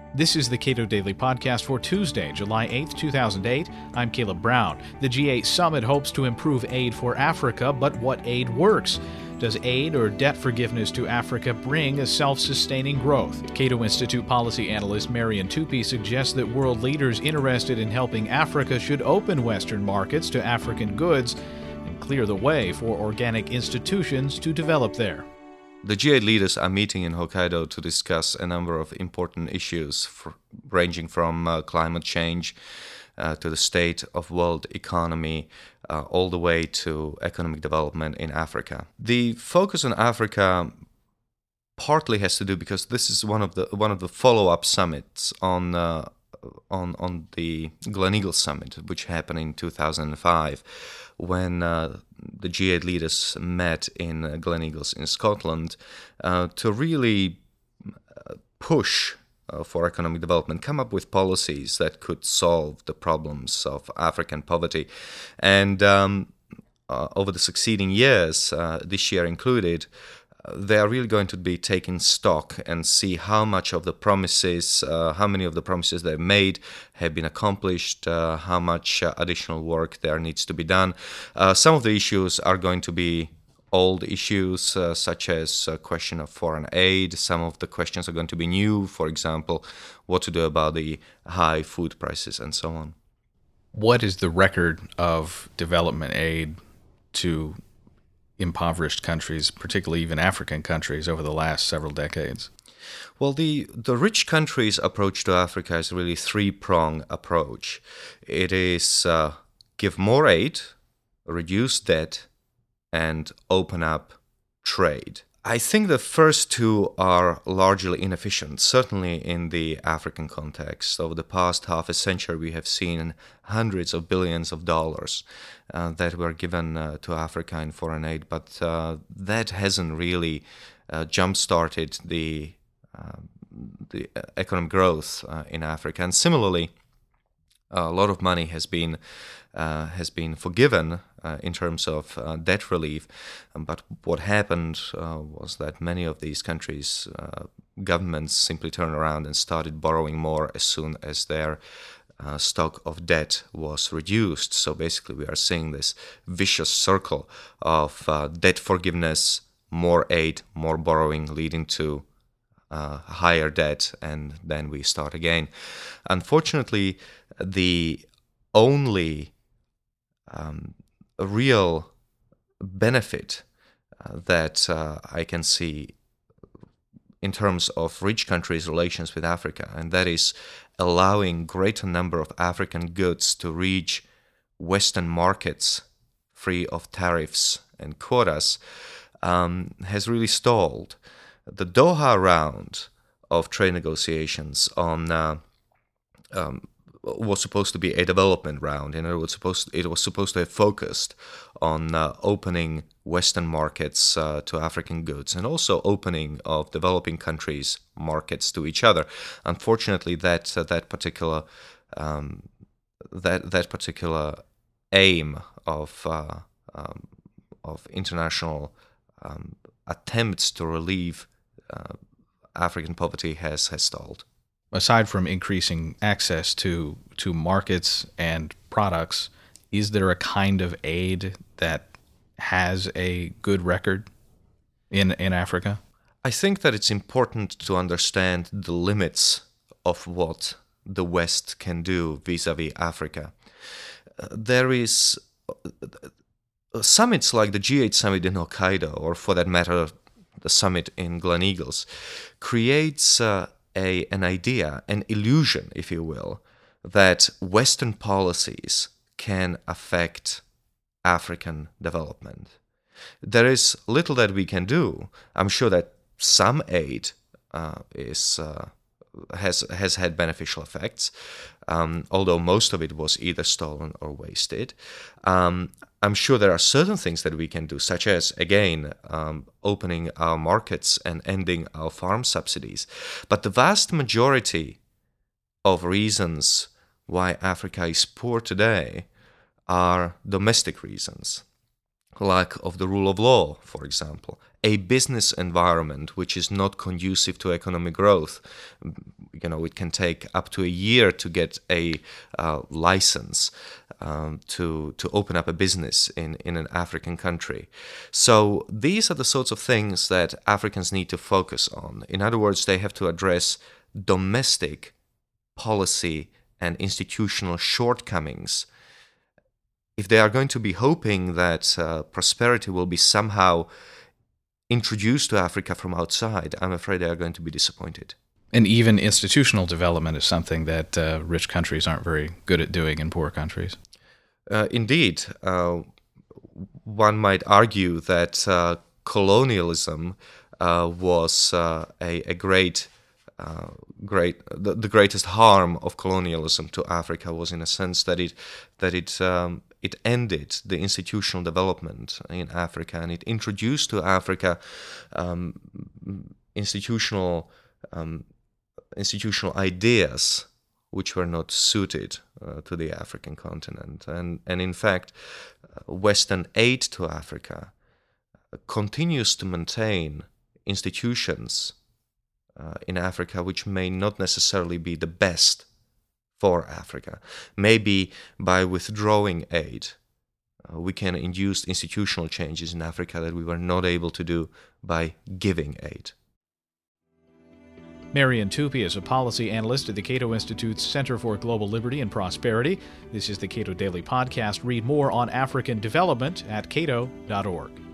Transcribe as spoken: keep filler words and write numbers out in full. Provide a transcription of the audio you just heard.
This is the Cato Daily Podcast for Tuesday, July eighth, two thousand eight. I'm Caleb Brown. The G eight summit hopes to improve aid for Africa, but what aid works? Does aid or debt forgiveness to Africa bring a self-sustaining growth? Cato Institute policy analyst Marian Tupy suggests that world leaders interested in helping Africa should open Western markets to African goods and clear the way for organic institutions to develop there. The G eight leaders are meeting in Hokkaido to discuss a number of important issues, for, ranging from uh, climate change uh, to the state of world economy, uh, all the way to economic development in Africa. The focus on Africa partly has to do because this is one of the one of the follow-up summits on uh, on on the Gleneagles Summit, which happened in two thousand five, when uh, the G eight leaders met in uh, Gleneagles in Scotland uh, to really uh, push uh, for economic development, come up with policies that could solve the problems of African poverty. And um, uh, over the succeeding years, uh, this year included, they are really going to be taking stock and see how much of the promises, uh, how many of the promises they've made have been accomplished, uh, how much uh, additional work there needs to be done. Uh, some of the issues are going to be old issues, uh, such as a question of foreign aid. Some of the questions are going to be new, for example, what to do about the high food prices and so on. What is the record of development aid to impoverished countries, particularly even African countries, over the last several decades? Well, the, the rich countries' approach to Africa is really a three-pronged approach. It is uh, give more aid, reduce debt, and open up trade. I think the first two are largely inefficient, certainly in the African context. Over the past half a century, we have seen hundreds of billions of dollars uh, that were given uh, to Africa in foreign aid, but uh, that hasn't really uh, jump-started the, uh, the economic growth uh, in Africa. And similarly, a lot of money has been uh, has been forgiven uh, in terms of uh, debt relief, um, but what happened uh, was that many of these countries' uh, governments simply turned around and started borrowing more as soon as their uh, stock of debt was reduced. So basically, we are seeing this vicious circle of uh, debt forgiveness, more aid, more borrowing, leading to Uh, higher debt, and then we start again. Unfortunately, the only um, real benefit uh, that uh, I can see in terms of rich countries' relations with Africa, and that is allowing greater number of African goods to reach Western markets free of tariffs and quotas, um, has really stalled. The Doha round of trade negotiations on uh, um, was supposed to be a development round, and it was supposed it was supposed to have focused on uh, opening Western markets uh, to African goods, and also opening of developing countries' markets to each other. Unfortunately, that uh, that particular um, that that particular aim of uh, um, of international um, attempts to relieve Uh, African poverty has, has stalled. Aside from increasing access to, to markets and products, is there a kind of aid that has a good record in, in Africa? I think that it's important to understand the limits of what the West can do vis-a-vis Africa. Uh, there is uh, summits like the G eight summit in Hokkaido, or for that matter, the summit in Gleneagles, creates uh, a an idea, an illusion, if you will, that Western policies can affect African development. There is little that we can do. I'm sure that some aid uh, is uh, has has had beneficial effects, um, although most of it was either stolen or wasted. Um, I'm sure there are certain things that we can do, such as, again, um, opening our markets and ending our farm subsidies. But the vast majority of reasons why Africa is poor today are domestic reasons. Lack of the rule of law, for example, a business environment which is not conducive to economic growth. You know, it can take up to a year to get a uh, license um, to to open up a business in, in an African country. So these are the sorts of things that Africans need to focus on. In other words, they have to address domestic policy and institutional shortcomings. If they are going to be hoping that uh, prosperity will be somehow introduced to Africa from outside, I'm afraid they are going to be disappointed. And even institutional development is something that uh, rich countries aren't very good at doing in poor countries. Uh, indeed. Uh, one might argue that uh, colonialism uh, was uh, a, a great, uh, great the, the greatest harm of colonialism to Africa was in a sense that it that it um, it ended the institutional development in Africa, and it introduced to Africa um, institutional um, institutional ideas which were not suited uh, to the African continent. And, and in fact, uh, Western aid to Africa uh, continues to maintain institutions uh, in Africa which may not necessarily be the best for Africa. Maybe by withdrawing aid, uh, we can induce institutional changes in Africa that we were not able to do by giving aid. Marian Tupy is a policy analyst at the Cato Institute's Center for Global Liberty and Prosperity. This is the Cato Daily Podcast. Read more on African development at cato dot org.